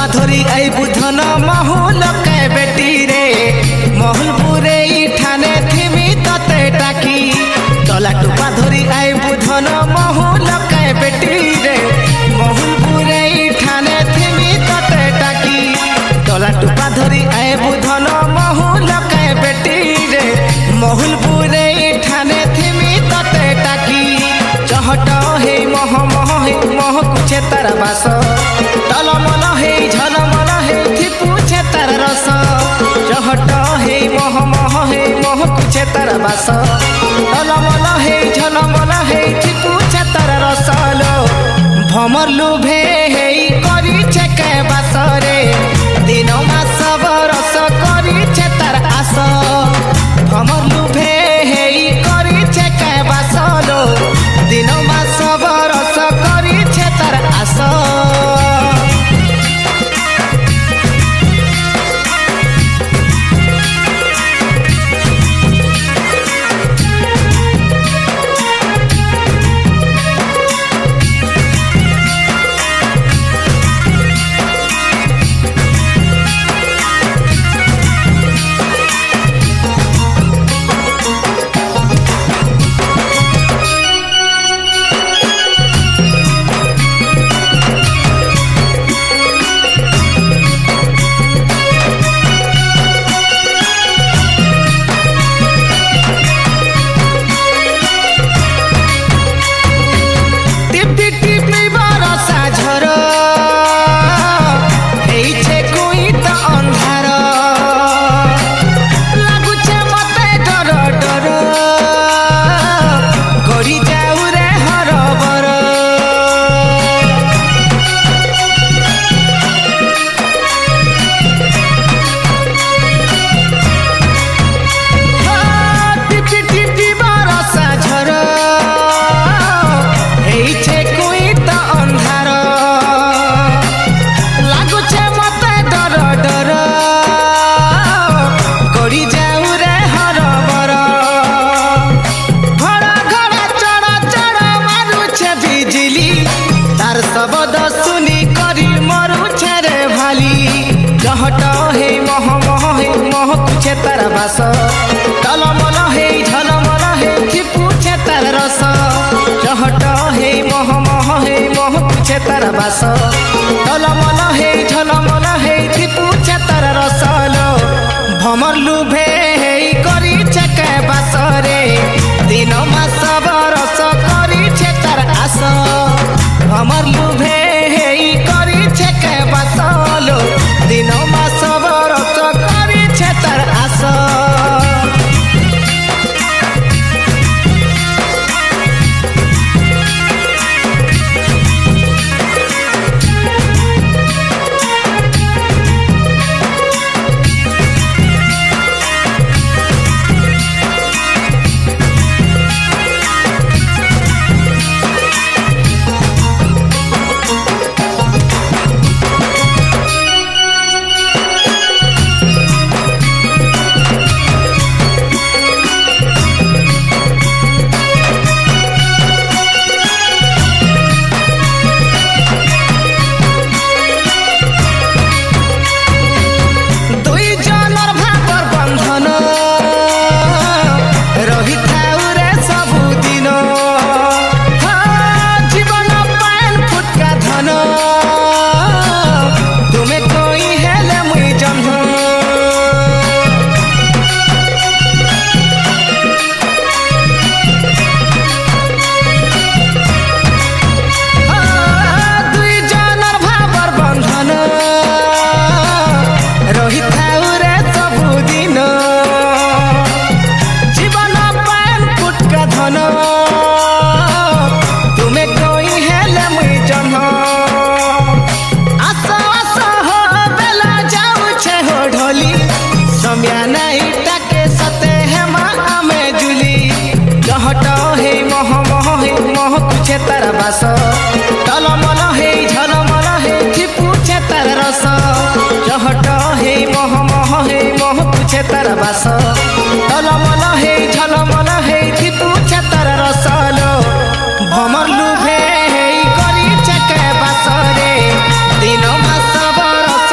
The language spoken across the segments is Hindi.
धरी आई बुधन महूल के बेटी रे महलपुरे ठाने थिमी तते टाकी तला टुपा धरी आई बुधन महूल के बेटी रे महलपुरे ठाने थिमी तते टाकी तला टुपा धरी आई बुधन महूल के बेटी रे महलपुरे ठाने थिमी तते टाकी चहट हे मह मह हे मह कुछे तारा बास टलमल हे झलमल हे थी पूछे तारा रस चहट हे मह मह हे मह कुछे तारा बास टलमल हे झलमल हे थी पूछे तारा रस लो भमर लुभे हे करी छे बास रे दिन मास बरस करी छे तारा आस भमर लुभे हे करी छे बास लो दिन मास बरस करी छे तारा आस शब्द सुनी करी मरु छे भाली जहट हे मह मह हे मह कुछे तारा बास टलमल हे झलमल हे थी पूछे तारा रस जहट हे मह मह हे मह कुछे तारा बास टलमल हे झलमल हे थी पूछे तारा रस लो भमर लुभे हे करी छे बास रे दिन मास बरस करी छे तारा आस भमर लुभे हे करी छे बास लो दिन मास बरस करी छे तारा आस तारा बास टलमल हे झलमल हे थी पूछे तारा रस जहट हे मह मह हे मह पूछे तारा बास टलमल हे झलमल हे थी पूछे तारा रस लो भमर लुभे हे करी छे बास रे दिन मास बरस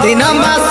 दिनमा